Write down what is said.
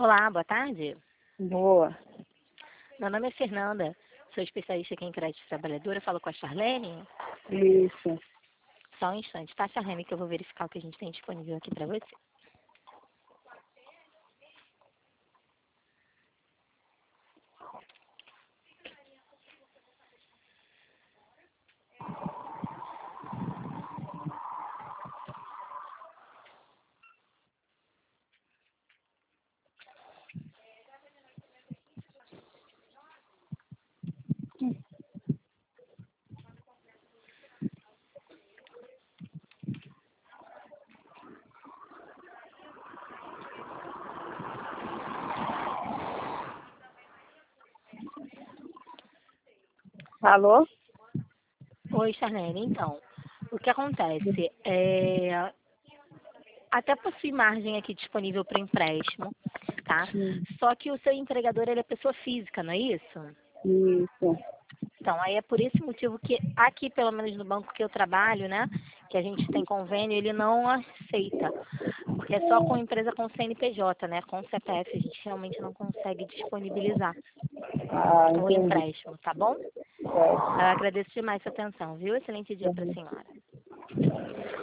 Olá, boa tarde. Boa. Meu nome é Fernanda, sou especialista aqui em crédito trabalhadora. Falo com a Charlene. Isso. Só um instante, tá, Charlene, que eu vou verificar o que a gente tem disponível aqui para você. Alô? Oi, Charlene. Então, o que acontece até possui margem aqui disponível para empréstimo, tá? Sim. Só que o seu empregador, ele é pessoa física, não é isso? Isso. Então, aí é por esse motivo que aqui, pelo menos no banco que eu trabalho, né, que a gente tem convênio, ele não aceita, porque é só com empresa com CNPJ, né, com CPF, a gente realmente não consegue disponibilizar Ah, o entendi. empréstimo, tá bom? Certo. Eu agradeço demais sua atenção, viu? Excelente dia para a senhora.